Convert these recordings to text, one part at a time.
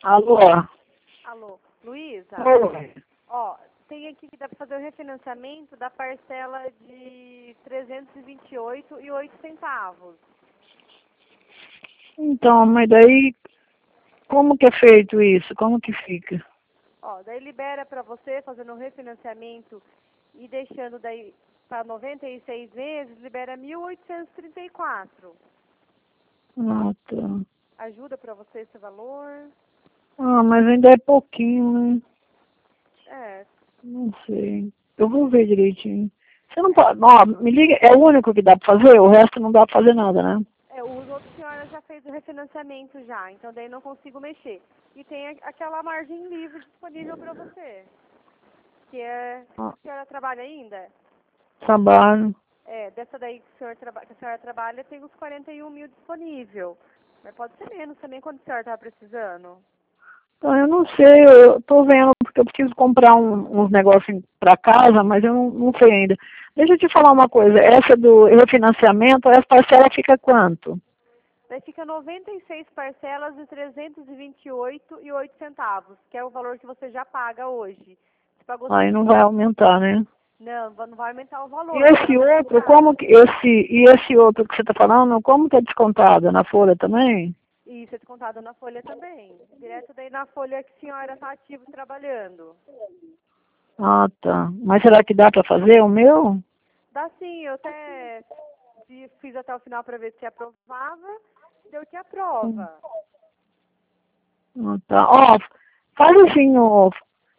Alô? Alô, Luísa? Oi. Ó, tem aqui que dá para fazer o refinanciamento da parcela de 328,08 centavos. Então, mas daí, como que é feito isso? Como que fica? Ó, daí libera para você fazendo o refinanciamento e deixando daí para 96 meses, libera 1.834. Ah, tá. Ajuda para você esse valor? Ah, mas ainda é pouquinho, né? É, Não sei. Eu vou ver direitinho. Você não pode... Ó, me liga, é o único que dá pra fazer? O resto não dá pra fazer nada, né? os outros senhora já fez o refinanciamento já, então daí não consigo mexer. E tem aquela margem livre disponível para você. Que é... Ah, A senhora trabalha ainda? trabalho. Dessa daí que a senhora trabalha, tem uns 41 mil disponível. Mas pode ser menos também quando a senhora está precisando. Então, eu não sei, eu tô vendo, porque eu preciso comprar uns negócios pra casa, mas eu não sei ainda. Deixa eu te falar uma coisa, essa do refinanciamento, essa parcela fica quanto? Daí fica 96 parcelas de 328,08 centavos, que é o valor que você já paga hoje. Você pagou Aí não vai aumentar, né? Não vai aumentar o E valor. esse outro, esse outro que você está falando, como que é descontado? Na folha também? E isso é descontado na folha também. Direto daí na folha que a senhora está ativa trabalhando. Ah, tá. Mas será que dá para fazer o meu? Dá sim, eu até fiz até o final para ver se aprovava. Deu que aprova. Ah, tá. Ó, faz assim, ó,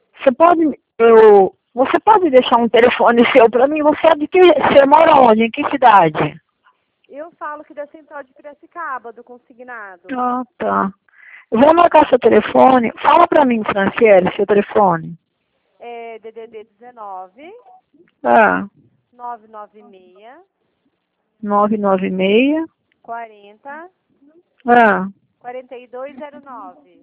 você pode deixar um telefone seu para mim? Você mora onde? Em que cidade? Eu falo que da Central de Piracicaba, do consignado. Ah, tá. Eu vou marcar seu telefone. Fala para mim, Franciele, seu telefone. É DDD 19 Ah, 996 996. 40 Ah, 4209.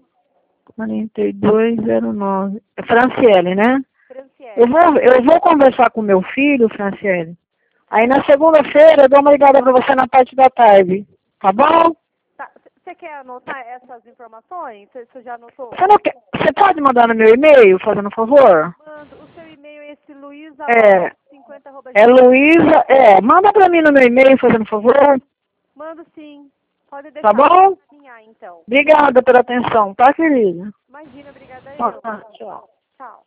4209. É Franciele, né? Eu Franciele. vou, eu vou conversar com meu filho, Franciele. Aí na segunda-feira eu dou uma ligada para você na parte da tarde. Tá bom? Tá, você quer anotar essas informações? Você já anotou? Você pode mandar no meu e-mail, fazendo um favor? Mando. O seu e-mail é esse É, é luisalopes50@gmail. Luísa, manda para mim no meu e-mail, fazendo um favor. Mando sim. Pode Tá deixar. Vou bom? encaminhar então. Obrigada pela atenção, tá, querida? Imagina, obrigada eu. Tchau. Tchau.